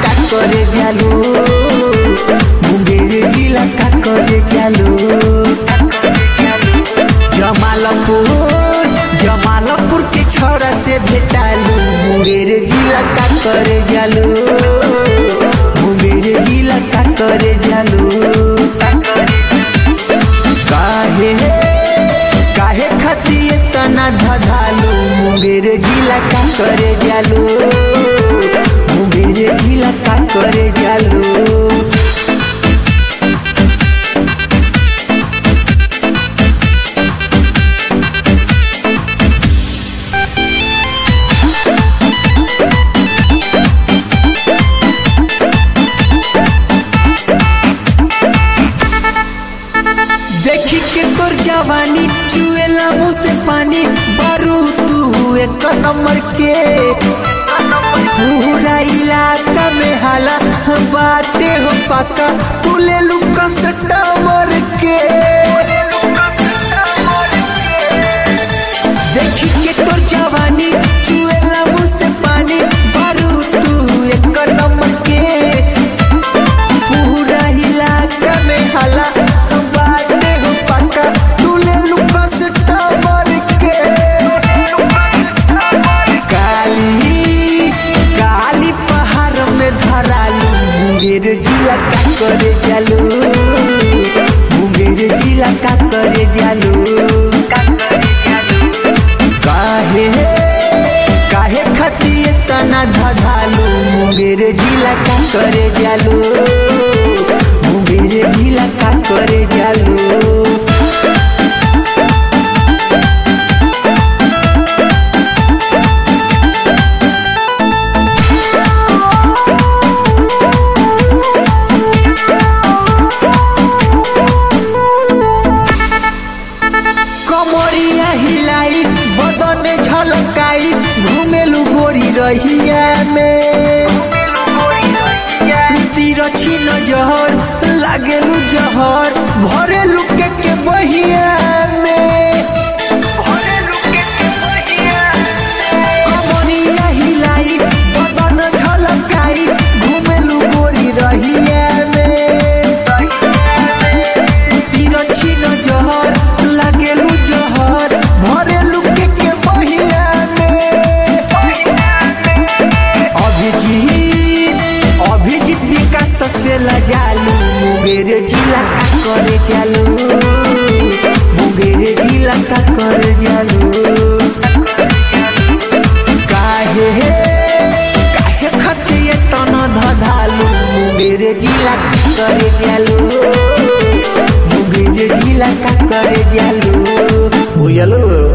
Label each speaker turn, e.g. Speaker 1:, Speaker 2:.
Speaker 1: का करे जालू मुंगेर जिला का करे जालू जमालपुर के छोरा से भेटालू मुंगेर जिला का करे जालू मुंगेर जिला का करे जालू काहे खतिए तना धधालू मुंगेर जिला का करे जालू मुंगेर जिला का करे जालू देखी के तोर जवानी चुएला मुँह से पानी बारू तू एक नंबर के पूरा इलाका में हाला बाटे हो पाका तू ले लुका सट्टा मर के देखी के तोर जवानी चुएला मुँह से पानी बारू तू एक नंबर के पूरा इलाका में हाला मुंगेर जिला का करे जालू मुंगेर जिला का करे जालू काहे खतिए तना धधालू मुंगेर जिला का करे जालू मुंगेर जिला का करे जालू कमरिया हिलाई बदन झलकाई घुमेलू गोरी रहिया में तिरछी नजर लागेलू जहर भरेलू के बहिया में कमरिया हिलाई बदन झलकाई घुमेलू गोरी रहिया में तिरछी नजर लागेलू जहर भरेलू के बहिया में अभिजीत विकास से लजालू मुंगेर जिला का करे जालू मुंगेर जिला का करे जालू काहे खतिए तना धधालू मुंगेर जिला का करे जालू मुंगेर जिला का करे जालू